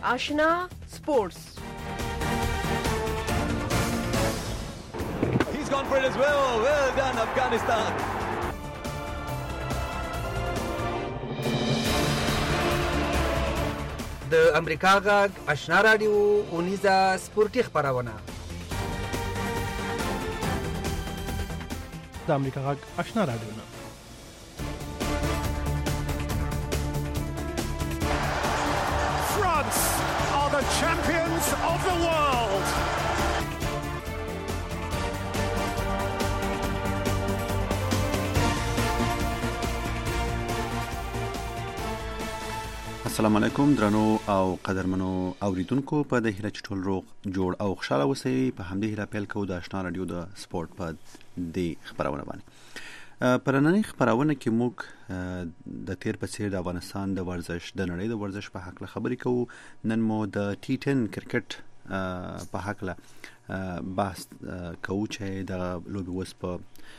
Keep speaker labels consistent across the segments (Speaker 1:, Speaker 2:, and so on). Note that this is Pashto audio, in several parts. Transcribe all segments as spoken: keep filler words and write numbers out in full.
Speaker 1: آشنا سپورتس.
Speaker 2: He's gone for it as well. Well done, Afghanistan.
Speaker 3: د امریکا غږ آشنا رادیو اونیزه سپورتي خبرونه.
Speaker 4: د امریکا غږ آشنا رادیو نه
Speaker 5: France are the champions of the world.
Speaker 6: السلام علیکم درنو او قدرمنو اوریدونکو، په د هیله چټول روغ جوړ او خوشاله اوسئ. په همدې هیله پیل کوو د آشنا رادیو د سپورت په دې خبرونه باندې. په نننۍ خبرونه کې موږ د تیر په څیر د افغانستان د ورزش د نړۍ د ورزش په حق له خبرې کوو. نن مو د ټي ټن کرکټ په حق له بحث کوو چې د لوبي وس په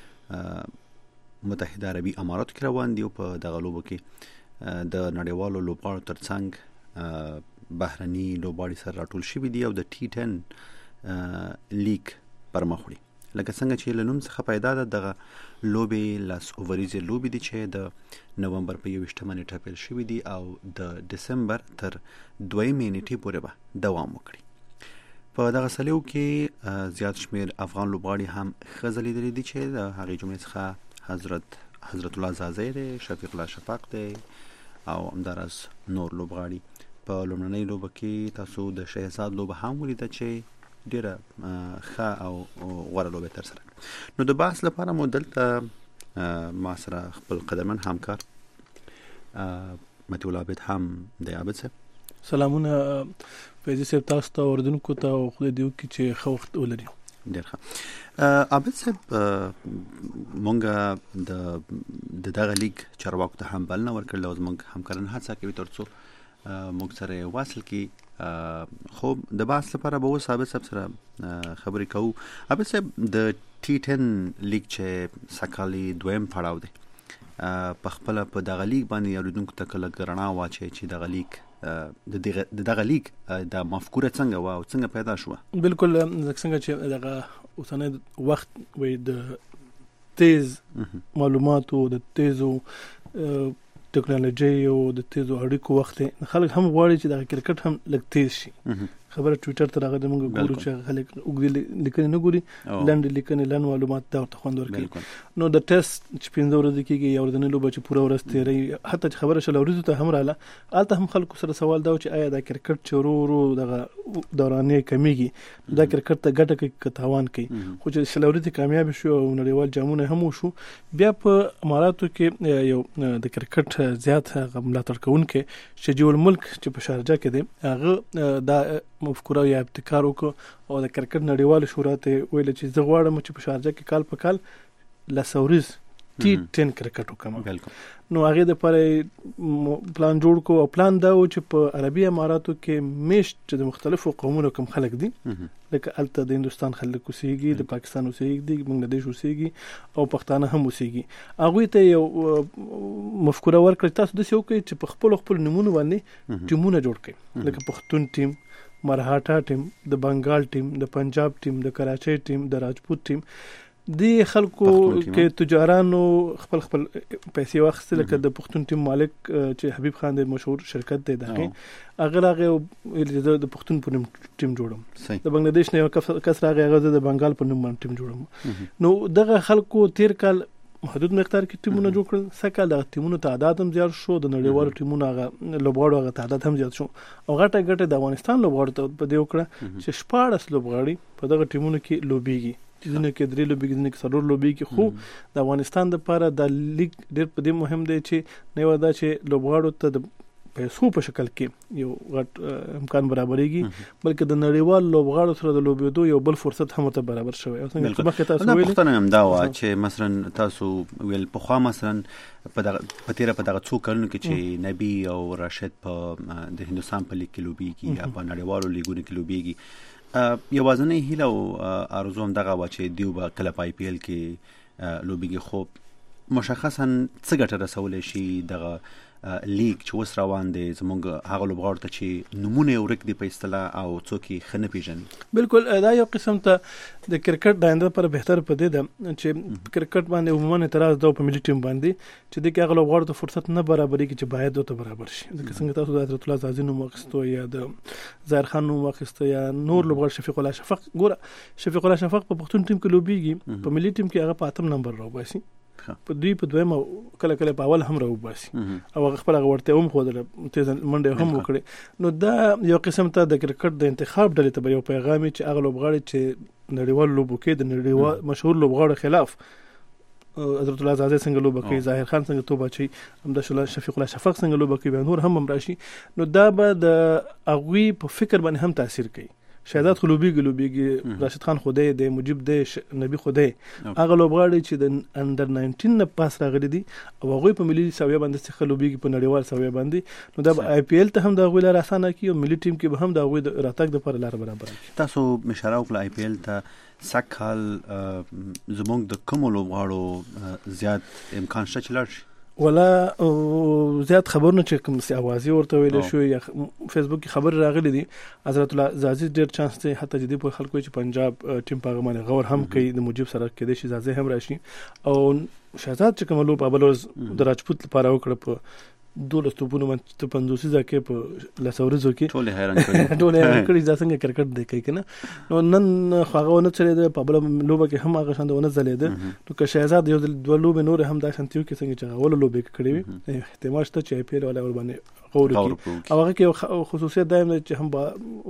Speaker 6: متحده عربي اماراتو کې روان دي او په دغه لوبو کې د نړیوالو لوبغاړو ترڅنګ بهرني لوبغاړي سره راټول شوي دي او د ټي ټن لیګ پر مخ وړي. لکه څنګه چې له نوم څخه پیدا ده، دغه لوبې لاس اووریزې لوبې دي چې د نومبر په یوویشتمه نیټه پیل شوي دي او د ډسمبر تر دویمې نیټې پورې به دوام وکړي. په دغه سلیو کې زیات شمیر افغان لوبغاړي هم ښځه لیدلي دي چې د هغې جملې څخه حضرت حضرت الله زازی دی، شفیق الله شفق دی او همداراز نور لوبغاړي. په لومړنۍ لوبه کې تاسو د شهزاد لوبه هم ولیده چې ډیره ښه او غوره لوبه ترسره. نو د بحث لپاره مو دلته ما سره خپل قدرمن همکار متي العابد هم دی. عابد صاحب
Speaker 4: سلامونه فیض صاحب، تاسو ته اوریدونکو ته خو دې وکړي چې ښه وخت ولري.
Speaker 6: ډیر ښه. عابد صاحب، مونږ د دغه لیګ چارواکو ته هم بلنه ورکړل او زموږ همکاران هڅه کوي ترڅو موږ سره واصل کی. خو د بحث لپاره به اوس عابد صاحب سره خبرې کوو. عابد صاحب، د ټي ټن لیګ چې سکالي دویم پړاو دی، په خپل په دغه لیګ باندې اوریدونکو ته کله رڼا واچي چې دغه لیګ د دغه لیګ د مفکوره څنګه و او څنګه پیدا شو؟
Speaker 4: بالکل څنګه چې دغه اوسنۍ وخت وي د تیز معلوماتو، د تیزو ټیکنالوژي او د تیزو اړیکو وخت، خلک هم غواړي چې د کرکټ هم لږ تیز شي. خبره ټویټر ته راغله، موږ ګورو چې خلک وګړي لیکنې نه ګوري، لنډ لیکنې لنډ معلومات دا ورته خوند ورکوي. نو د ټیسټ چې پنځه ورځې کېږي یا ورځنۍ لوبه چې پوره ورځ تېروي، حتی چې خبره شل ورځو ته هم رااله، هلته هم خلکو سره سوال دا و چې آیا دا کرکټ چې ورو ورو دغه دورانې کمیږي دا کرکټ ته ګټه کوي که تاوان کوي؟ خو چې شل ورځې کامیاب شو او نړیوال جامونه هم وشو، بیا په اماراتو کې یو د کرکټ زیات ملاتړ کوونکی شجیع الملک چې په شارجه کې دی، هغه دا مفکوره یا ابتکار وکړ او د کرکټ نړیوال شورا ته ویل چې زه غواړم چې په شارجه کې کال په کال لسوريز ټي ټن کرکټ وکړم. نو هغه د لپاره پلان جوړ کو او پلان دا و چې په عربي اماراتو کې میشت د مختلفو قومونو کوم خلک دي، لکه الته د هندستان خلک اوسېږي، د پاکستان اوسېږي، د بنگلاديش اوسېږي او پښتانه هم اوسېږي. هغه ته یو مفکوره ورکړه، تاسو د څه وکړئ چې په خپل خپل نمونه باندې ټیمونه جوړ کړئ، لکه پښتون ټیم، مرهاټا ټیم، د بنگال ټیم، د پنجاب ټیم، د کراچۍ ټیم، د راجپوت ټیم. دی خلکو کې تجارانو خپل خپل پیسې واخیستل، لکه د پښتون ټیم مالک چې حبیب خان د مشهور شرکت دی، دغه هغه راغی د پښتون په نوم ټیم جوړم، د بنگلاديش نه یو کس راغی هغه د بنگال په نوم ټیم جوړم. نو دغه خلکو تیر کال محدود مقدار کې ټیمونه جوړ کړل، سکه د ټیمونو تعداد هم زیات شو، د نړیوالو ټیمونو هغه لوبغاړو هغه تعداد هم زیات شو او غټه غټه د افغانستان لوبغاړو ته په دې وکړه چې شپاړس لوبغاړي په دغه ټیمونو کې لوبيږي، ځینې کې درې لوبي، ځینې کې څلور لوبي کې. خو د افغانستان لپاره د لیګ ډېر په دې مهم دی چې نه یو دا چې لوبغاړو ته د پیسو په شکل کې یو غټ امکان برابرېږي، بلکې د نړیوال لوبغاړو سره د لوبېدو یو بل فرصت هم ورته برابر شوی. او څنګه مخکې تاسو ویل،
Speaker 6: پوښتنه هم دا وه چې مثلا تاسو ویل پخوا مثلا په دغه په تیره په دغه څو کلونو کې چې نبی او راشد په د هندوستان په لیګ کې لوبېږي یا په نړیوالو لیګونو کې لوبېږي، یوازینۍ هیله او آرزو هم دغه وه چې دیو به کله په آی پی ایل کې لوبېږي. خو مشخصا څه ګټه رسولی شي دغه لیګ چې اوس روان دی زموږ هغه لوبغاړو ته چې نمونه یې ورک دي په اصطلاح او څوک یې ښه نه پېژني.
Speaker 4: بالکل دا یو قسم ته د کرکټ د آینده پر بهتر په دې ده چې کرکټ باندې عموما اعتراض دا په ملي ټیم باندې چې د هغه لوبغاړو ته فرصت نه برابرېږي چې باید ورته برابر شي. ځکه څنګه تاسو د حضرت الله زازي نوم واخیستو یا د ظاهر خان نوم واخیستو یا نور لوبغاړي شفیق الله شفق. ګوره شفیق الله شفق په پښتون ټیم کې لوبېږي، په ملي ټیم کې هغه په اتم نمبر راوباسي، په دوی په دویم کله کله په اول هم راوباسي او هغه خپل هغه ورته هم خو د تیز منډه هم وکړي. نو دا یو قسم ته د کرکټ د انتخاب ډلې ته یو پیغام چې هغه لوبغاړي چې نړیوال لوبو کې د نړیوال مشهور لوبغاړو خلاف حضرت الله زازي څنګه لوبه کوي، ظاهر خان څنګه توبه چي، همدا شفیق الله شفق څنګه لوبه کوي، نور هم هم راشي. نو دا به د اغوی په فکر باندې هم تاثیر کوي. شهادت خلوبیږي لوبیږي، راشد خان خدای دی، مجيب دی، نبی خدای، هغه لوبغاړي چې د انډر ناینټین نه پاس راغلي دي او هغه په ملي ساویه باندې څخه لوبیږي په نړیوال ساویه باندې. نو دا آی پی ایل ته هم د غوړه راسانه کی او ملي ټیم کې به هم د غوړ راتګ د پر لار برابر کی.
Speaker 6: تاسو مشاره وکړه آی پی ایل ته سکهال زمونږ د کوم لوبغاړو زیات امکان شته چې لاړ شي؟
Speaker 4: ولا زیات خبرونه چې کوم سي اوازي ورته ویل شو یا فیسبوک کې خبر راغلي دي. حضرت الله زازي ډېر چانس ته حتی جدي په خلکو چې پنجاب ټیم په باندې غور هم کوي، د مجيب سره کې د شي زازي هم راشي او شهزاد چې کوم لوب ابلوز د راجپوت لپاره وکړه په دولس توپونو باندې پندوسي ځکه په لاسورزو کې
Speaker 6: ټول حیران کړي
Speaker 4: ټول حیران کړي دا څنګه کرکټ دی کوي کنه. نو نن خواغه ونه چلے د په بل لوبه کې هم هغه شاند ونه زلید. نو که شهزاد یو دوه لوبه نور هم دا شانتیو کې څنګه چې غول لوبه کړي وي احتمال شته چې آی پی ایل ولا ور باندې غور کوي. او هغه کې خصوصیت دایم چې هم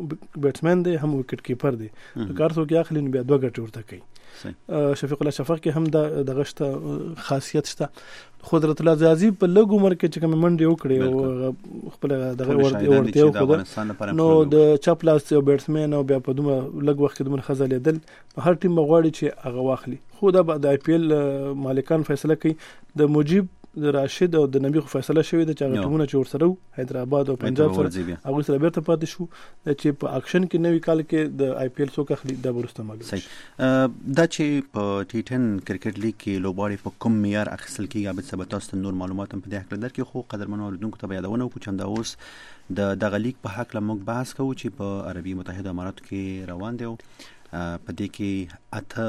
Speaker 4: بیټسمن دی هم وکټ کیپر دی، کار څو کې اخلي نو بیا دوه ګټ ورته کوي. شفیق الله شفق کې هم د دغشت خاصیت شته. حضرت الله زازي په لږ عمر کې چې کوم منډه وکړي او خپل دغه ورته وکړي نو د چپ لاس یو بیټسمن او بیا په دومره لږ وخت کې دومره خزه لیدل هر ټیم غواړي چې هغه واخلي. خو دا د آی پی ایل مالکان فیصله کوي. د مجيب د راشد او د نبی خو فیصله شوې ده چې هغه ټیمونه چې ورسره حیدرآباد او پنجاب سره هغه سره بیرته پاتې شو چې په اکشن کې نوې کال کې د آی پی ایل څوک اخلي دا ورسته معلوم شي.
Speaker 6: دا چې په ټي ټن کرکټ لیګ کې لوبغاړي په کوم معیار اخیستل کیږي به ثبت تاسو نور معلومات هم په دې حق لري کې خو قدرمن اوریدونکو ته یادونه وکړو چې دا اوس د دغه لیګ په حق لموږ بحث کوو چې په عربي متحده اماراتو کې روان دی. په دې کې اته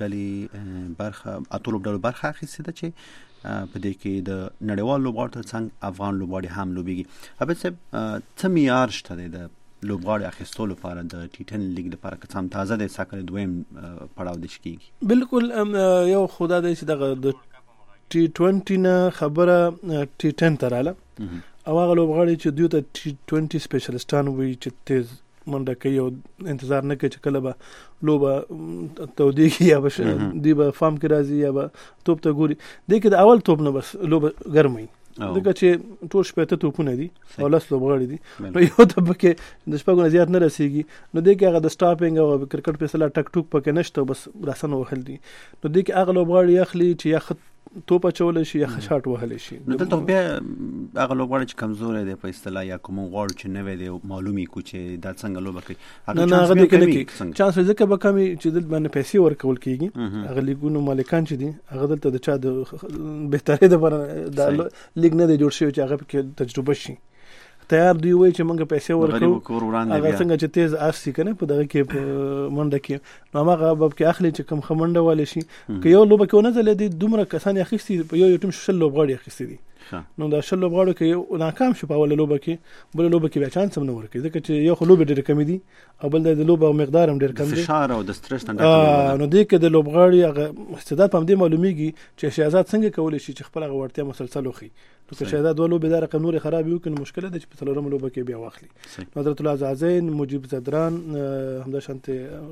Speaker 6: لوبډلې برخه اته لوبډلو برخه اخیستې ده چې په دې کې د نړیوال لوبغاړو ترڅنګ افغان لوبغاړي هم لوبېږي. ابد صاحب څه معیار شته د لوبغاړي اخیستلو لپاره د ټي ټن لیګ لپاره که څه تازه د ساکل دویم پړاو د شکیږي؟
Speaker 4: بالکل یو خدا دې چې دغه د ټي ټوینټي نه خبره ټي ټن تراله او هغه لوبغاړي چې دوی ته ټي ټوینټي سپیشلیستان وي چې تیز منډه کوي او انتظار نه کوي چې کله به لوبه تودیږي یا به دی به فارم کې راځي یا به توپ ته ګوري. د کې د اول توپ نه بس لوبه ګرمي دغه چې ټول شپته توپونه دي او لاس لوبغاړي دي نو یو ته پکې د شپږو زیات نه رسیږي. نو د کې هغه د سټاپینګ او کرکټ په سلا ټک ټوک پکې نشته بس راسنه وهل دي. نو د کې هغه لوبغاړي اخلي چې یا خط توپ چول شي یا خشاټ وهل شي.
Speaker 6: نو دلته بیا هغه لوبغاړي چې کمزور دي په اصطلاح یا کوم غواړي چې نه وي د معلومي کو چې د څنګه لوبه کوي
Speaker 4: هغه هغه د کې چانس ځکه به کمی چې دل باندې پیسې ورکول کیږي. هغه لیګونو مالکان چې دي هغه دلته د چا د بهتري د د لیګ نه دی جوړ شوی چې هغه کې تجربه شي. تیار دی وای چې موږ پیسې ورکړو هغه څنګه چې تیز آسی کنه په دغه کې منډه کې نو هغه باب کې اخلي چې کم خمنډه والي شي که یو لوبه کې نه زله دي دومره کسان اخیستي په یو ټیم شل لوبغاړي اخیستي دي. نو دا شل لوبغاړو کې ناکام شو په اول لوبه کې بل لوبه کې بیا چانس هم نه ورکړي ځکه چې یو خو لوبه ډېر کم دي او بل د لوبه مقدار هم ډېر کم دي.
Speaker 6: فشار او د سټرس نه ډک
Speaker 4: نو دې کې د لوبغاړي هغه استعداد په دې معلومیږي چې شهزاد څنګه کولای شي چې خپل غوړتیا مسلسل وخی. نو که شهزاد دوه لوبې دار رقم نور خراب یو کنه مشکله ده چې په څلورم لوبه کې بیا واخلي. حضرت الله زازین، مجيب زدران، همدا شانت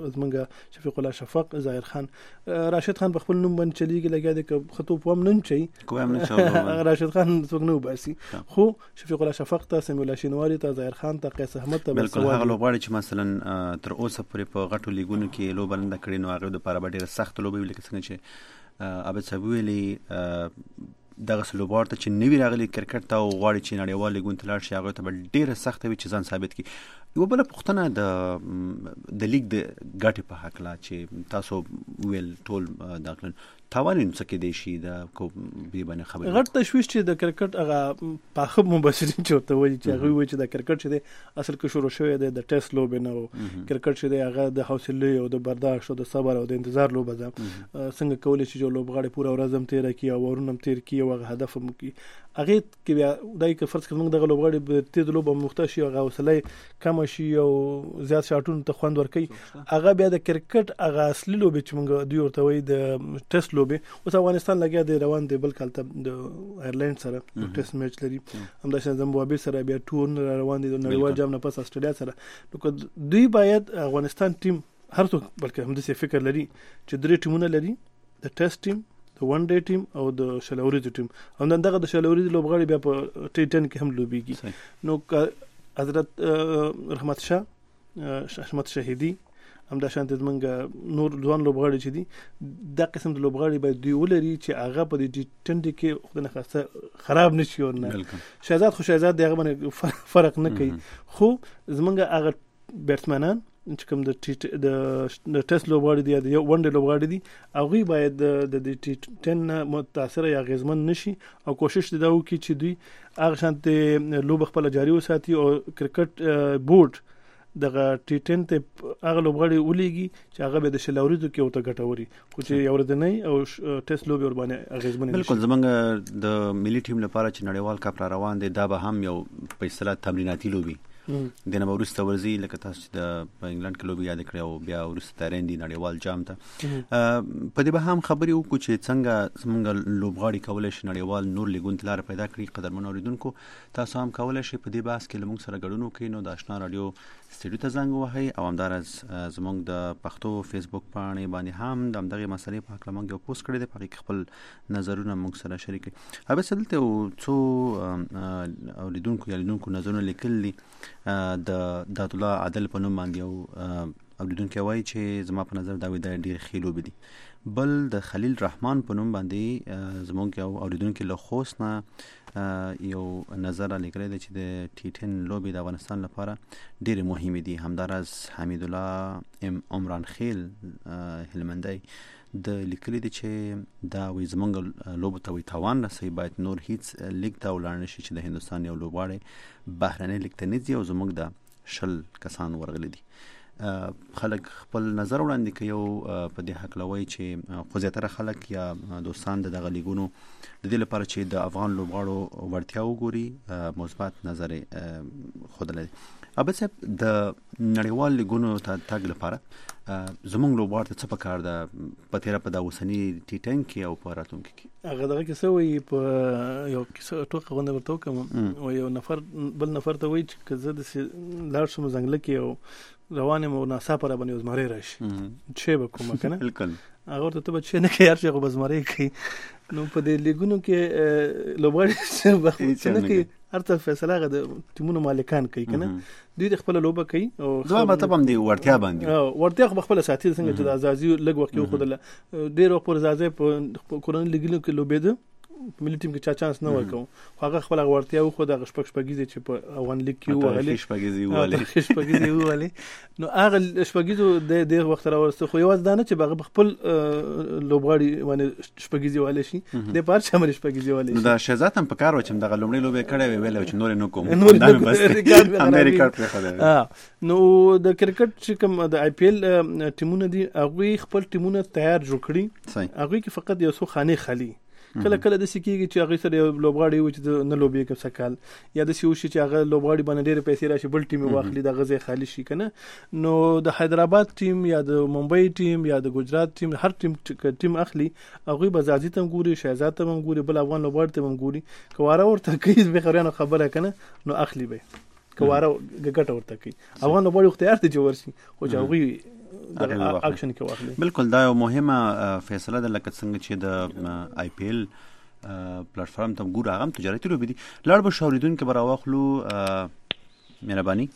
Speaker 4: زمنګ شفیق الله شفق، ظاهر خان، راشد خان په خپل نوم باندې چلیږي لګیا د خطو په نن چي
Speaker 6: کوم نه شاو
Speaker 4: راشد خان څنګه نو باسي خو شفیق الله شفق ته سمیع الله شینواری ته ظاهر خان ته قیس احمد ته
Speaker 6: بالکل هغه لوبغاړي چې مثلا تر اوسه پورې په غټو لیګونو کې لوبه نه کړې نو هغه د لپاره ډېر سخت لوبه ویل کېږي چې ابد صاحب ویلي دغه لوبغاړي ته چې نوی راغلي کرکټ ته غواړي چې نړیوال لیګون ته لاړ شي هغه ته ډېر سخت وي چې ځان ثابت کړي. یو بل پوښتنه د د لیګ د ګټې په حق لا چې تاسو ویل ټول داخل تاوانین څه کې دی شي د کو بي باندې خبره
Speaker 4: غټ تشويش چې د کرکټ هغه پاخه مبصرین چورته وایي چې هغه وایي چې د کرکټ چې د اصل کې شروع شوی دی د ټیسټ لوب نه کرکټ چې دی هغه د حوصله او د برداشت او د صبر او د انتظار لوب ده. څنګه کولای شي چې لوبغاړي پوره ورځ هم تیر کړي او ورونم تیر کړي او هغه هدف هم کړي هغه کې بیا دای کې فرض کړم د لوبغاړي په تیر لوب مخته شي او حوصله کم شي او زیات شاټونو ته خوند ورکړي هغه بیا د کرکټ هغه اصلي لوب چې موږ دوی ورته وایي د ټیسټ لوب اوس افغانستان لګیا دی روان دی بل کال ته د آیرلند سره ټیسټ میچ لري همداشان زمبابوې سره بیا ټور روان دي د نړیوال جام نه پس استرالیا سره نو دوی باید افغانستان ټیم هر څوک بلکې همداسې فکر لري چې درې ټیمونه لري د ټیسټ ټیم د ون ډے ټیم او د شلوريز ټیم او دغه د شلوريز لوبغاړي بیا په ټي ټن کې هم لوبيږي نو حضرت رحمت شاه حشمت شهیدی هم د شانت منګه نور ځوان لوبغاړي چې دي دا قسم د لوبغاړي باید دوی ولري چې هغه په دې ټي ټن کې خدای نه خاصه خراب نشي او نه شهزاد خو شهزاد دغه باندې فرق نه کوي خو زمونږ هغه بیټسمنان چې کوم د د ټیسټ لوبغاړي دي یا ون ډے لوبغاړي دي هغه باید د د ټي ټن متاثر یا غزمن نشي او کوشش دا وکړي چې دوی هغه شانت لوب خپل جاري وساتي او کرکټ بورډ دغه ټي ټن ته هغه لوبغاړي ولېږي چې هغه به د شلوريزو کې وته ګټوري خو چې یو ردنۍ او ټیسټ لوب ور باندې غزمن نشي.
Speaker 6: بالکل زمونږ د ملي ټیم لپاره چې نړیوال کپ را روان دي دا به هم یو په اصطلاح تمریناتي لوبي د نه ورسته ورزي لکه تاسو چې د انګلند کې لوبي یاد کړی او بیا ورسته ترندي نړیوال جام ته په دې به هم خبري وکړو چې څنګه څنګه لوبغاړي کولای شي نړیوال نور لیګون تلار پیدا کړي قدرمن اوریدونکو تاسو هم کولای شي په دې بحث کې لمونږ سره ګډون وکړئ نو د آشنا رادیو سټډیو ته زنګ وهئ او همدارس زمونږ د پښتو فیسبوک باندې باندې هم د همدغه مسلې په اړه موږ یو پوسټ کړی دی په کې خپل نظرونه موږ سره شریک کړئ. اوبه سدلته څو اوریدونکو یا لیدونکو نظرونه لیکلي د دات الله عادل په نوم باندې او اوریدونکو وایي چې زما په نظر دا وی د ډیر خېلو بدی بل د خلیل رحمان په نوم باندې زمونږ یو اوریدونکو له خوست نه یو نظر لیکلی دی چې د ټي ټن لوبي د افغانستان لپاره ډېر مهمه دي. همدارس حمید الله ام عمران خیل هلمندی د لیکلي دي چې دا وي زمونږ لوبو ته وي تاوان رسوي باید نور هیڅ لیګ ته ولاړ نشي چې د هندوستان یو لوبغاړی بهرنۍ لیګ ته نه ځي او زمونږ د شل کسان ورغلي دي. خلک خپل نظر وړاندې کوي او په دې حق لوي چې خو زیاتره خلک یا دوستان د دغه لیګونو د دې لپاره چې د افغان لوبغاړو ورتیا وګوري مثبت نظر خودلې. اوبه صاحب د نړیوال لیګونو ته تګ لپاره زمونږ لوبغاړو ته څه پکار ده په تیره په د اوسنی ټي ټن کې او په راتلونکي کې
Speaker 4: هغه دغه کې څه وایي په یو کیسه ټوکه غونډه ورته وکړم او یو نفر بل نفر ته وایي چې زه د لاړ شم زنګله کې او روانه مو ناڅاپه را باندې وزماري راشي چې به کومه کنه
Speaker 6: بالکل
Speaker 4: هغه ورته به چې نه کوي هر څه بزماري کوي نو په دې لیګونو کې لوبغاړي څه وخت نه کوي هر څه فیصله غو د ټیمونو مالکان کوي کنه دوی د خپل لوبه کوي او
Speaker 6: دا به هم دی ورتیا باندې
Speaker 4: او ورتیا خپل ساتي څنګه چې د ازازي لګ وخت یو خدله ډېر وخت پر ازازي په کورن لیګونو کې لوبېده ملي ټیم کې چا چانس نه ورکو هغه خپل ورتیا خو د شپږ شپږیزه چې په افغان لیګ کې وغلې
Speaker 6: شپږیزه وغلې
Speaker 4: شپږیزه وغلې نو هغه شپږیزه د ډېر وخت راورسته خو یواز دانه چې بغه خپل لوبغاړي باندې شپږیزه وغلې شي د پار شمل شپږیزه وغلې
Speaker 6: نو دا شهزاد هم په کار و چې دغه لومړی لوبې کړې ویل چې نور نه کوم دا بس امریکا پر خدای
Speaker 4: نو د کرکټ چې کوم د آی پی ایل ټیمونه دي هغه خپل ټیمونه تیار جوړ کړي هغه کې فقط یو څو خانه خالی کله کله د سکیږي چې هغه سره لوبغاړي و چې نه لوبي کوي سکال یا د سیو شي چې هغه لوبغاړي باندې ډېر پیسې راشي بل ټیم واخلي د غزه خالی شي کنه نو د حیدرآباد ټیم یا د ممبئی ټیم یا د ګجرات ټیم هر ټیم ټیم اخلي هغه بزازي تم ګوري شهزاد تم ګوري بل افغان لوبغاړي تم ګوري کواره ورته کوي به خبرانه خبره کنه نو اخلي به کواره ګټه ورته کوي افغان لوبغاړي اختیار ته جوړ شي خو هغه اکشن کې واخلي.
Speaker 6: بالکل دا یو مهمه فیصله ده لکه څنګه چې د آی پی ایل پلیټ فارم ته ګور هغه تجارتي لوبې دي لړ به شوریدونکو برا واخلو. مهرباني.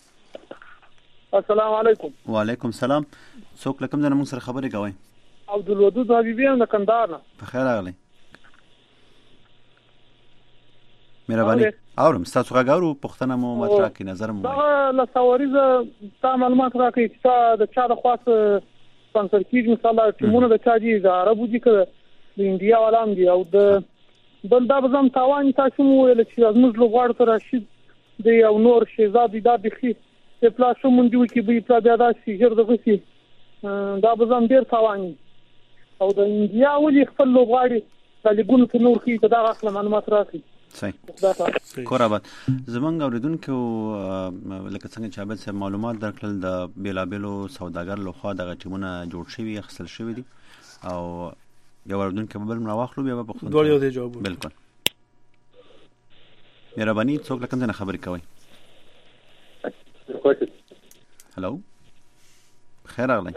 Speaker 1: السلام علیکم.
Speaker 6: وعلیکم السلام. څوک لکم زنه موږ سره خبرې کوي؟
Speaker 1: عبدالودود حبیبی هم د کندهار نه.
Speaker 6: په خیر راغلی. مهرباني اورم تاسو غاغورو پښتنه مو مطرح کی نظر مو
Speaker 1: دا له سواریزه تا معلومات راکړي چې د چا د خاص سپانسر کیږي مثلا ټیمونه د چا دي د عربو دي که د انډیا ولام دي او د بل دا بزم تاوان تاسو مو ویل چې زموږ لوغړ تر راشد دی او نور شهزاد دا بخي په پلاسو مونږ دوی کې به په دا شي جوړ دغه شي دا بزم ډیر تاوان او د انډیا ولې خپل لوغړی د لګونو ته نور کې دا اصل معلومات راکړي
Speaker 6: صحیح کورابات زمونږ اوریدونکو لکه څنګه چې عابد صاحب معلومات درکړل د بیلابلو سوداګر لخوا دغه ټیمونه جوړ شوي اخیستل شوي دي او یو اوریدونکو بل راواخلو بیا په خپل
Speaker 4: دوه یو دی جواب
Speaker 6: بالکل مهرباني څوک لکه څنګه خبرې کوي هلو خیر راغلی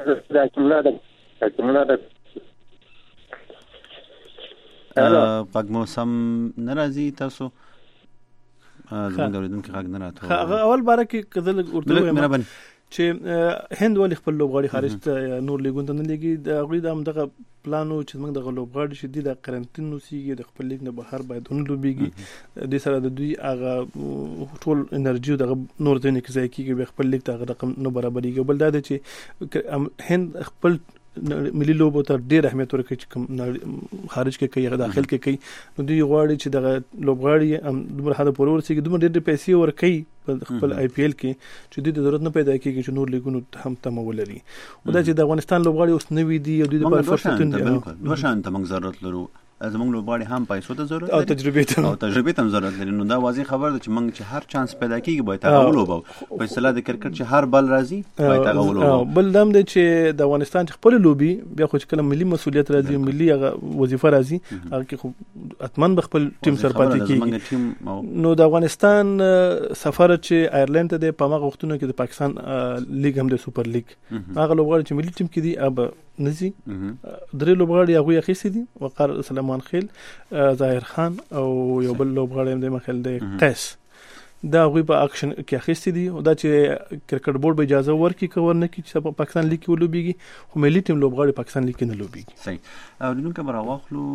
Speaker 6: پاک موسم ناراضي تاسو زموږ اوریدونکو غږ نه راته
Speaker 4: اول باره کې کدل اردو
Speaker 6: مهرباني
Speaker 4: چې هند ولې خپل لوبغاړي خارج ته نور لیګون ته نه لګي د غوړي د دغه پلانو چې موږ د لوبغاړي شدي د قرنټین نوسیږي د خپل لیګ نه بهر باید ون لوبيږي د سره د دوی هغه ټول انرژي د نور ځای کې ځای کې خپل لیګ ته رقم نه برابرېږي بل دا چې هند خپل ملي لوبو ته ډېر اهمیت ورکوي چې کوم خارج کې کوي داخل کې کوي نو دوی غواړي چې دغه لوبغاړي دومره حد پورې ورسېږي دومره ډېر پیسې ورکوي په خپل آی پی ایل کې چې دوی د ضرورت نه پیدا کېږي چې نور لیګونو هم تمه ولري او دا چې د افغانستان لوبغاړي اوس نوي دي او دوی د فرصتونه دي
Speaker 6: دوه شان ته موږ ضرورت لرو زموږ لوبغاړي هم پیسو ته ضرورت
Speaker 4: او تجربه ته
Speaker 6: او تجربه ته ضرورت لري نو دا واضح خبر ده چې موږ چې هر چانس پیدا کیږي باید هغه ولوبو په اصطلاح د کرکټ چې هر بل راځي باید هغه ولوبو
Speaker 4: بل دم دی چې د افغانستان خپل لوبي بیا خو چې کله ملي مسولیت راځي ملي هغه وظیفه راځي هغه کې خو اتمن بخپل ټیم سره پاتې کیږي نو د افغانستان سفر چې آیرلند ته د پامغه وختونو کې د پاکستان لیګ هم د سوپر لیګ هغه لوبغاړي چې ملي ټیم کې دي اب نزي درې لوبغاړي هغه اخیستي دي وقار سلمان خیل ظاهر خان او یو بل لوبغاړی د مخل د قیس دا غوی په اکشن کې اخیستي دي او دا چې کرکټ بورډ به اجازه ورکړي کور نه کی چې پاکستان لیګ کې ولوبيږي خو ملي ټیم لوبغاړي پاکستان لیګ کې نه لوبيږي
Speaker 6: صحیح او دنو کبر واخلو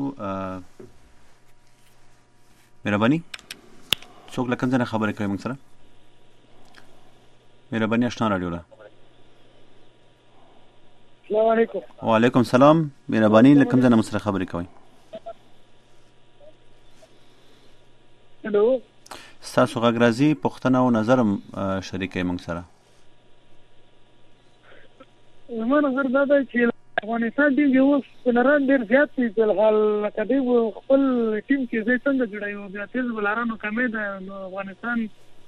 Speaker 6: مهرباني څوک لکه څنګه خبرې کوي موږ سره مهرباني آشنا رادیو لا
Speaker 1: السلام علیکم
Speaker 6: وعلیکم السلام مهرباني لکه څنګه موږ سره خبرې کوي
Speaker 1: هلو
Speaker 6: تاسو غږ راځي پښتنه او نظر شریکې موږ سره
Speaker 1: زما نظر دا دی چې افغانستان ټیم یو سپنران ډېر زیات دي په حال کدی خپل ټیم کې زه څنګه جوړایو بیا تیز بلارانو کمې ده افغانستان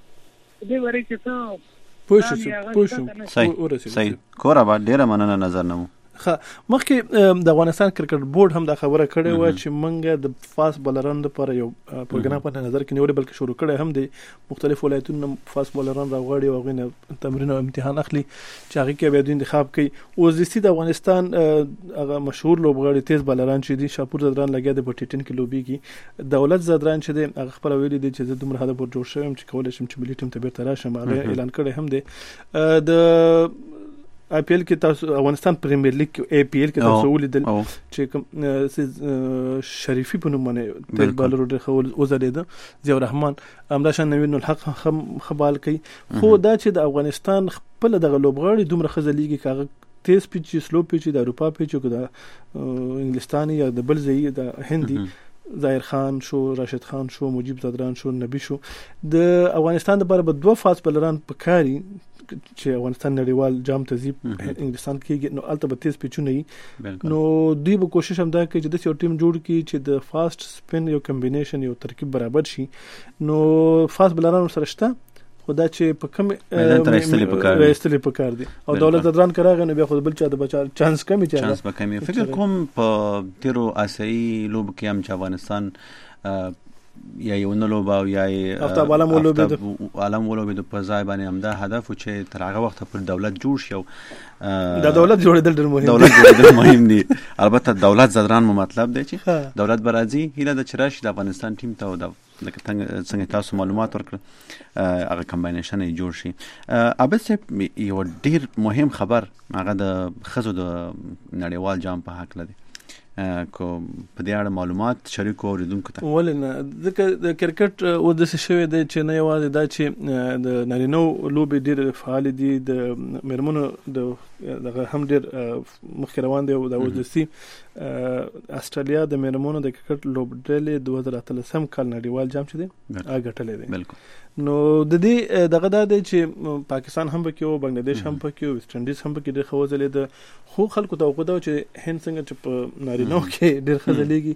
Speaker 1: دې وری کې څه
Speaker 4: پوښښ پوښښ
Speaker 6: صحیح صحیح کورا با ډېر مننه نظر نه
Speaker 4: خا مخکې د افغانستان کرکټ بورډ هم دا خبره کړې و چې منګه د فاست بولرانو لپاره یو پروګرام په نظر کې نیولې بلکې شروع کړي هم د مختلف ولایتونو فاست بولران راغړي او غوښنه تمرین او امتحان اخلي چې هغه کې به د انتخاب کوي او زیستی د افغانستان هغه مشهور لوبغاړي تیز بولران چې دي شاپور زدران لګیا د پټیټن کې لوبيږي دولت زدران چې د هغه خپل ویلي دي چې دومره هدا پر جوړ شوم چې کولای شم چې ملي ټیم ته بیرته راشم هغه اعلان کړی هم دی د آی پی ایل کې تاسو افغانستان پریمیر لیګ کې ای پی ایل کې تاسو ولیدل چې کوم شریفي په نوم باندې تل بالر ډېر خول وزلید ضیاء الرحمن امدا شان نوین الحق خبال کوي خو دا چې د افغانستان خپل دغه لوبغاړي دومره خزلېږي کاغه تیز پیچ سلو پیچ د اروپا پیچ او د انګلستاني یا د بل ځای د هندي ظاهر خان شو راشد خان شو مجيب زدران شو نبی شو د افغانستان لپاره به دوه فاست بولران پکاري چې افغانستان نړیوال جام تزيب انګلستان کې نو البته به تیز پیچونه نو دوی به کوشش هم دا کوي چې د یو ټیم جوړ کړي چې د فاست سپین یو کمبینیشن یو ترکیب برابر شي نو فاست بولرانو سره شته خدا چې په کوم راستلې پکار دي او دولت زدران کراغه نو بیا خو بل چا د بچا چانس کمی چا
Speaker 6: چانس به کمی فکر کوم په تیرو آسیایي لوب کې هم چې افغانستان یا یو نه لوبا او یا
Speaker 4: افتاب عالم ولوبید
Speaker 6: عالم ولوبید په ځای باندې هم دا هدف چې تر هغه وخت پر دولت جوړ شي
Speaker 4: دا دولت جوړېدل ډېر مهم
Speaker 6: دولت جوړېدل مهم دي البته دولت زدران مو مطلب دی چې دولت برازي هله د چرش د افغانستان ټیم ته او د لکه څنګه تاسو معلومات ورکړه هغه کمباینیشن یې جوړ شي ابد سه یو ډېر مهم خبر هغه د خزو د نړیوال جام په حق لري کو په دې اړه معلومات شریکو اوریدونکو ته؟
Speaker 4: ولنه ځکه د کرکټ او د څه شوی دی چې نه یوازې دا چې د نارینو لوبې ډېر فعال دي، د میرمنو د دغه هم ډېر مخکې روان دی. او د وزسي استرالیا د میرمنو د کرکټ لوبډلې دوه زره اتلسم کال نړیوال جام چې دی هغه ګټلې دی.
Speaker 6: بالکل.
Speaker 4: نو د دې دغه دا دی چې پاکستان هم پکې او بنگلاديش هم پکې او ویسټ انډیز هم پکې ډېر خوځلې ده. خو خلکو توقع ده چې هند څنګه چې په نارینو کې ډېر خځلېږي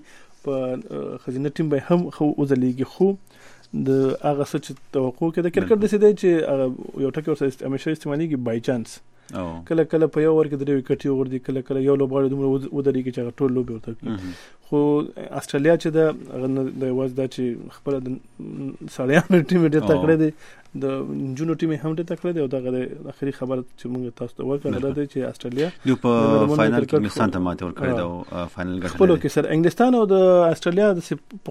Speaker 4: په خزینه ټیم به هم خو وځلېږي. خو د هغه څه چې توقع کې د کرکټ د سیده چې یو ټکی ورسره همیشه استعمالېږي بای چانس. کله کله په یو ور کې درې وکټي وردی، کله کله یو لوبغاړی دومره ودرېږي چې هغه ټول لوبې ورته کوي. خو استرالیا چې د د واز دا چې خپل د سړیانو ټیم ډېر تکړه دی، د جنو ټیم هم ډېر تکړه دی. او دغه د اخري خبر چې موږ تاسو ته ورکړل دا چې استرالیا
Speaker 6: یو په فائنل کې انګلستان ته ماته ورکړی دا او فائنل ګټل.
Speaker 4: خپل کې سره انګلستان او د استرالیا د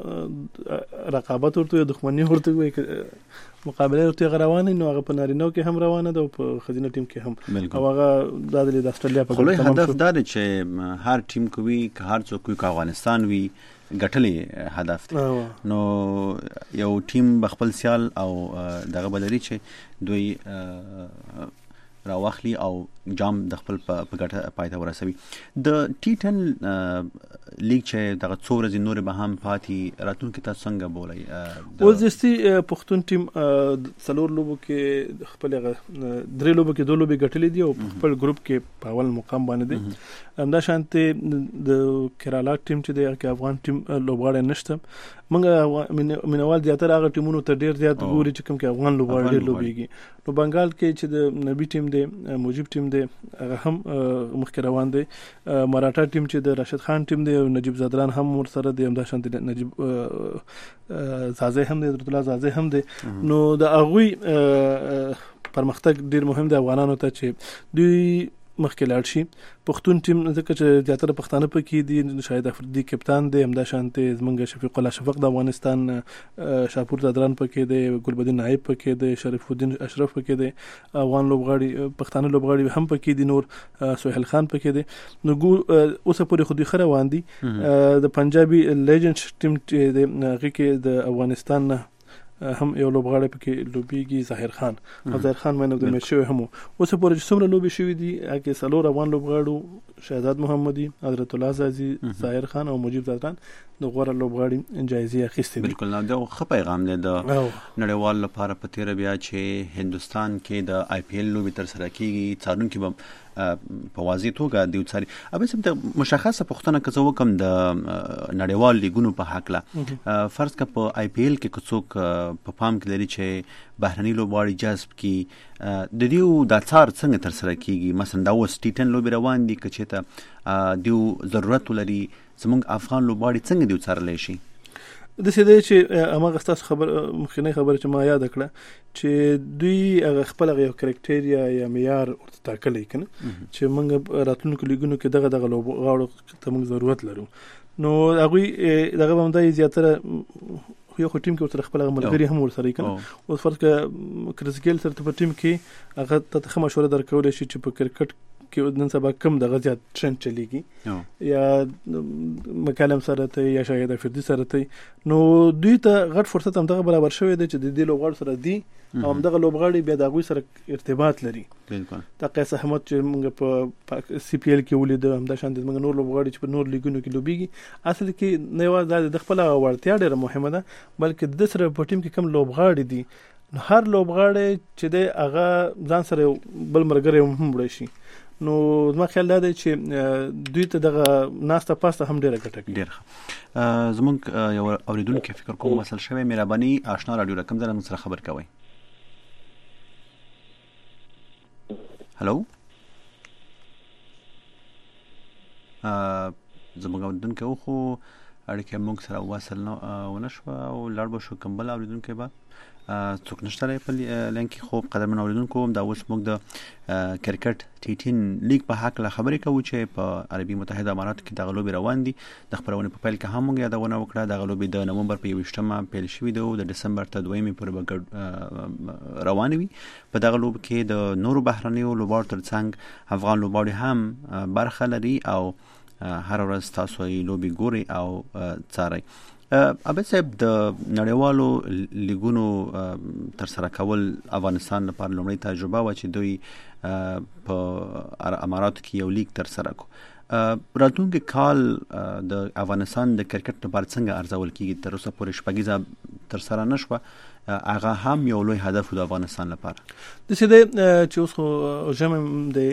Speaker 4: پخوانه رقابت ورته دښمنی ورته وي، مقابله ورته روانه. نو هغه په نارینو کې هم روانه ده او په خزینه ټیم کې هم. او هغه د استرالیا په
Speaker 6: خپل هدف دا دی چې هر ټیم کوي که هر څوک کوي که افغانستان وي ګټلې هدف دی. نو یو ټیم بخپل سیال او دغه بدري چې دوی راوخلی او جام د خپل په ګټه پای ته ورسوي. د ټي ټن لیګ چې دغه څو ورځې نور به هم پاتې راتلونکي تاسو څنګه بولئ؟
Speaker 4: وزستي پښتون ټیم څلور لوبو کې خپل درې لوبو کې دوه لوبې ګټلې دي او خپل ګروپ کې په اول مقام باندې دي. همدا شانته د کیرالا ټیم چې د افغان ټیم لوبغاړی نشته. موږ مینوال زیاتره هغه ټیمونو ته ډېر زیات ګوري چې کوم کې افغان لوبغاړي ډېر لوبېږي. نو بنگال کې چې د نبی ټیم دی، موجب ټیم دی، هغه هم مخکې روان دی. مراټا ټیم چې د راشد خان ټیم دی او نجیب زادران هم ورسره دی. همدا شانته نجیب زازه هم دی، درت الله زازه هم دی. نو د هغوی پرمختګ ډېر مهم دی افغانانو ته چې دوی مخکې لاړ شي. پښتون ټیم ځکه چې زیاتره پښتانه پکې دي، شاهد افریدي کپتان دی، همدا شانته زمونږ شفیق الله شفق د افغانستان، شاپور زادران پکې دی، ګلبدین نایب پکې دی، شریف الدین اشرف پکې دی، افغان لوبغاړي پښتانه لوبغاړي هم پکې دي، نور سہیل خان پکې دی. نو اوس پورې خو دوی خره روان دي. د پنجابي لیجنډ ټیم چې دی هغه کې د افغانستان نه هم یو لوبغاړی پکې لوبېږي، ظاهر خان. او ظاهر خان مین اف د میچ شوی هم. اوس پورې چې څومره لوبې شوي دي هغه څلور افغان لوبغاړو، شهزاد محمدي، حضرت الله زازي، ظاهر خان او مجيب زادران د غوره لوبغاړي جایزې اخیستې دي.
Speaker 6: بالکل. نو دا ښه پیغام دی د نړیوال لپاره په تیر بیا چې هندستان کې د آی پی ایل لوبې تر سره کیږي، څارونکي به په واضح توګه دی وڅاري. اوبه سم ته مشخصه پوښتنه که زه وکم د نړیوال لیګونو په حقله، فرض که په آی پی ایل کې که څوک په پام کې لري چې بهرني لوبغاړي جذب کړي، د دیو دا څار څنګه تر سره کیږي؟ مثلا دا اوس ټي ټن لوبې روان دي، که چېرته دیو ضرورت ولري زموږ افغان لوبغاړي څنګه دیو څارلی شي؟
Speaker 4: د سیده چې اماغه ستاسو خبر مخکنی خبره چې ما یاد کړه چې دوی هغه خپل یو کرکټریا یا معیار ورته ټاکلی کنه چې موږ راتلونکو لیګونو کې دغه دغه لوبغاړو ته موږ ضرورت لرو. نو هغه دغه باندې زیاتره یو ټیم کې ورته خپل ملګری هم ورسره کنه. او فرض ک کریس ګیل سره په ټیم کې هغه ته ښه مشوره درکول شي چې په کرکټ کې نن سبا کم دغه زیات ټرند چلیږي، یا مکالم سره ته یا شاهد افریدي سره ته. نو دوی ته غټ فرصت هم دغه برابر شوی دی چې د دې لوبغاړو سره دی او هم دغه لوبغاړي بیا د هغوی سره ارتباط لري.
Speaker 6: بالکل.
Speaker 4: د قیس احمد چې موږ په سی پی ایل کې ولیده، همدا شان د موږ نور لوبغاړي چې په نور لیګونو کې لوبېږي، اصل کې نه یوازې د خپل وړتیا ډېره مهمه ده بلکې د سره په ټیم کې کم لوبغاړي دي. نو هر لوبغاړی چې دی هغه ځان سره بل مرګری هم وړي شي. نو زما خیال دا دی چې دوی ته دغه ناسته پاسته هم ډېره ګټه کوي.
Speaker 6: ډېر ښه. زموږ یو اورېدونکی فکر کوم مسل شوی، مهرباني آشنا راډیو رقم ځای موږ سره خبر کوئ. هلو، زموږ اورېدونکی و خو اړیکه موږ سره وصل ونه شوه او لاړ به شو کوم بل اورېدونکی به څوک نشته دی په لین کې. خو قدرمن اورېدونکو دا اوس موږ د کرکټ ټي ټن لیګ په هکله خبرې کوو چې په عربي متحده اماراتو کې دغه لوبې روان دي. د خپرونې په پیل کې هم موږ یادونه وکړه دغه لوبې د نومبر په یوویشتمه پیل شوي دي او د ډسمبر تر دویمې پورې به روانې وي. په دغه لوبو کې د نورو بهرنیو لوبغاړو تر څنګ افغان لوبغاړي هم برخه لري او هر ورځ تاسو یې لوبي ګوري او څارئ. ابد صاحب د نړیوالو لیګونو تر سره کول افغانستان لپاره لومړی تجربه و چې دوی په اماراتو کې یو لیګ تر سره کو. راتلونکي کال د افغانستان د کرکټ لپاره څنګه ارزول کیږي؟ تر اوسه پورې شپږیزه تر سره نشوه، هغه هم یو لوی هدف د افغانستان لپاره.
Speaker 4: د سیده چې اوس خو ژمی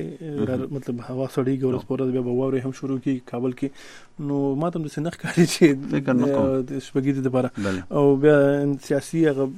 Speaker 4: د مطلب هوا سړیږي او سپورت بیا به واورې هم شروع کیږي کابل کې، نو ما ته هم داسې نه ښکاري چې د شپږیزې دپاره او بیا سیاسي هغه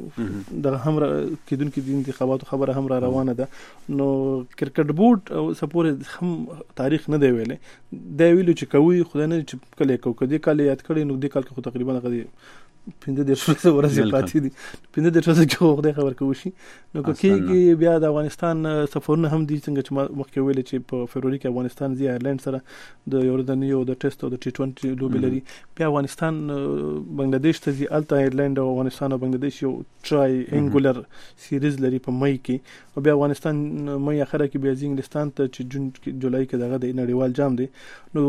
Speaker 4: دغه هم کېدونکي د انتخاباتو خبره هم را روانه ده. نو کرکټ بورډ اوسه پورې هم تاریخ نه دی ویلی، دی ویلو چې کوي خدای نه چې کله یې کوو. که دې کال یې یاد کړی نو دې کال کې خو تقریبا هغه پنځه دېرش ورځې پاتې دي، پنځه دېرش ورځې کې خدای خبر که وشي. نو که کېږي بیا د افغانستان سفرونه هم دي څنګه چې ما مخکې ویلې چې په فبروري کې افغانستان ځي آیرلینډ سره د یو ورځني او د ټیسټ او د ټي ټوینټي لوبې لري. بیا افغانستان بنګلادیش ته ځي، هلته آیرلینډ او افغانستان او بنګلادیش یو ټرای انګولر سیریز لري په مئی کې، او بیا افغانستان مئی اخره کې بیا ځي انګلستان ته چې جون جولای کې دغه د نړیوال جام دی.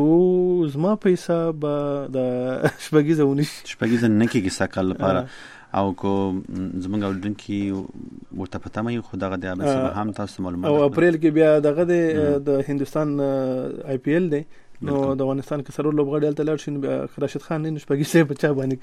Speaker 4: نو زما په حساب د شپږیزه ونیسي
Speaker 6: شپږیزه نه کېږي سږ لپاره او کو زمونږ اوریدونکي ورته په تمه یو خو دغه د ابد هم تاسو معلومات
Speaker 4: او اپریل کې بیا دغه د هندوستان آی پی ایل دی، نو د افغانستان کې سرور لوبغاړي هلته لاړ شي، راشد خان نه شپږیزه په چا باندې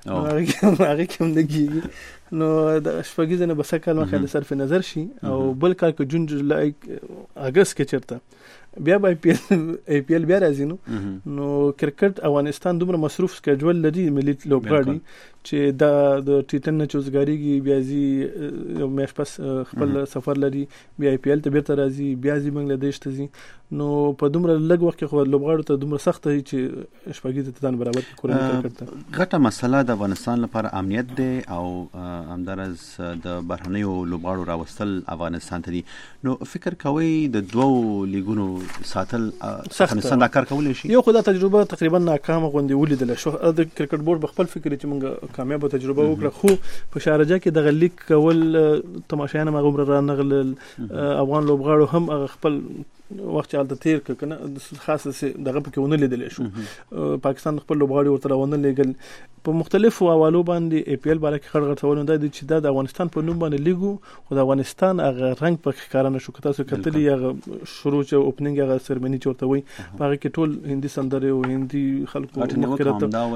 Speaker 4: کوي هغه کې هم نه کېږي. نو د شپږیزه نه به سږ کال مخکې صرف نظر شي او بل کال کې جون جولای اګست کې چېرته بیا به آی پی ایل آی پی ایل بیا راځي. نو نو کرکټ افغانستان دومره مصروف سکیجول لري ملي لوبغاړي چې دا د ټي ټن نه چوزګاریږي، بیا ځي یو میاشت پس خپل سفر لري، بیا آی پی ایل ته بیرته راځي، بیا ځي بنګلادیش ته ځي. نو په دومره لږ وخت کې خو لوبغاړو ته دومره سخت دی چې شپږیزه ته ځان برابر کړي کورنۍ کرکټ ته.
Speaker 6: غټه مسله د افغانستان لپاره امنیت دی او همدارس د بهرنیو لوبغاړو راوستل افغانستان ته دي. نو فکر کوئ د دوو لیګونو ساتل افغانستان دا کار کولی شي؟
Speaker 4: یو خو دا تجربه تقریبا ناکامه غوندې ولیدله شو. د کرکټ بورډ به خپل فکر چې موږ کامیابه تجربه وکړه، خو په شارجه کې دغه لیګ کول تماشایان هم هغومره رانغلل، افغان لوبغاړو هم هغه خپل وخت چې هلته تېر کړه که نه خاصه دغه پکې ونه لیدلی شو. پاکستان خپل لوبغاړي ورته راونه لېږل په مختلفو حوالو باندې. ای پی ایل باره کې خړ غټولو دا دی چې دا د افغانستان په نوم باندې لیګو، خو د افغانستان هغه رنګ پکې ښکاره نه شو. که تاسو کتلي هغه شروع چې اوپننګ هغه سرمني چې ورته وایي په هغه کې ټول هندي سندرې او هندي خلکو مخکې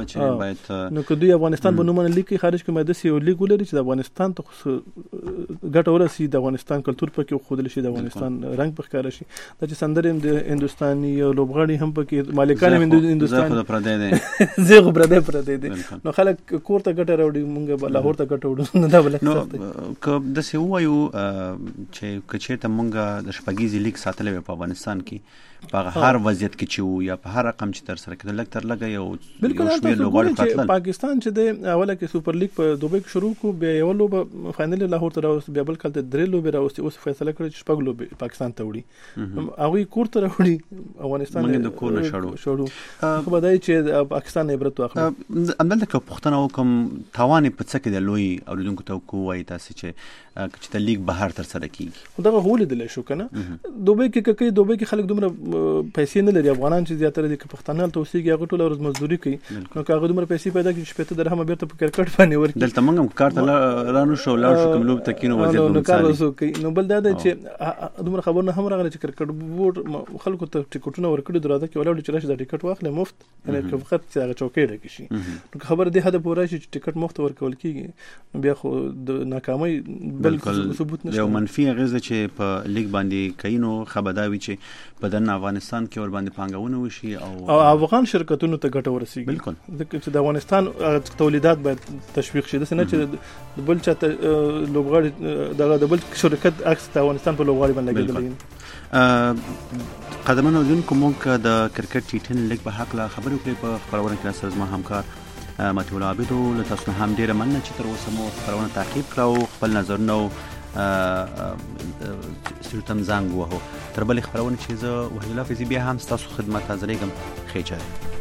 Speaker 4: راته. نو که دوی افغانستان په نوم باندې لیګ کې خارج کړي، باید داسې یو لیګ ولري چې د افغانستان ته ګټه ورسي، د افغانستان کلتور پکې وښودل شي، د افغانستان رنګ پکې ښکاره شي. دا چې سندرې هم د هندوستاني او لوبغاړي هم پکې مالکان هم هندوستاني
Speaker 6: زه خو پردی دی
Speaker 4: زه خو پردی پردی دی. نو خلک کور ته ګټه راوړي، مونږ به لاهور ته ګټه وړو، نو دا به لږ سخت دی.
Speaker 6: نو که داسې ووایو چې که چېرته مونږ د شپږیزې لیګ ساتلی وی په افغانستان کې په هغه هر وضعیت کې چې وو یا په هر رقم چې تر سره کېدل لږ تر لږه یو شمېر لوبغاړي پاتلل.
Speaker 4: پاکستان چې دی اوله کې سوپر لیګ په دوبۍ کې شروع کړو، بیا یوه لوبه فاینل لاهور ته راوستې، بیا بل کال ته درې لوبې راوستې، اوس فیصله کړې چې شپږ لوبې پاکستان ته وړي، هغوی کور ته راوړي، افغانستان
Speaker 6: موږ د کور نه
Speaker 4: شړو. خو به دا چې پاکستان عبرت واخلي.
Speaker 6: همدلته که پوښتنه وکړم تاوان یې په څه کې دی لوی اورېدونکو ته ووایي تاسې چې چې د لیګ بهر تر سره کېږي؟
Speaker 4: خو دغه خو ولیدلی شو که نه دوبۍ کې که کوي، دوبۍ کې خلک دومره پیسې نه لري. افغانان چې زیاتره دي که پښتانه هلته اوسېږي هغه ټوله ورځ مزدوري کوي، نو که هغه دومره پیسې پیدا کړي شپېته درهمه بېرته په کرکټ باندې ورکړي.
Speaker 6: دلته موږ هم کار ته را نه شو لاړ شو کوم لوبې ته کېنو وضعیت به
Speaker 4: نو کار اوس کوي. نو بل دا دی چې دومره خبرونه هم راغله چې کرکټ بورډ خلکو ته ټکټونه ورکړي، دروازه کې ولاړ چې راشي دا ټکټ واخلې مفت، یعنې که فقط چې هغه چوکۍ ډکې شي. نو که خبره دې حده پورې راشي چې ټکټ مفت ورکول کېږي، نو بیا خو د ناکامۍ بل ثبوت نشته.
Speaker 6: یو منفي اغېزه چې په لیګ باندې کوي نو ښه به دا وي چې په دننه افغانستان کې ور باندې پانګونه وشي او
Speaker 4: افغان شرکتونو ته ګټه ورسېږي.
Speaker 6: بالکل،
Speaker 4: ځکه چې د افغانستان تولیدات باید تشویق شي، داسې نه چې د بل چا لوبغاړي دغه د بل شرکت عکس د افغانستان په لوبغاړي باندې لګېدلی.
Speaker 6: قدمانو اوریدونکو موږ د کرکټ ټي ټن لیګ په هکله خبرې وکړې په خپرونه کې راسره زما همکار مطیع الله عابد و. له تاسو نه هم ډېره مننه چې تر اوسه مو خپرونه تعقیب کړه او خپل نظرونه او سړو ته م زنګ ووهو. تر بلې خپرونې چې زه وحید الله فیضي بیا هم ستاسو خدمت حاضرېږم. ښې چارې.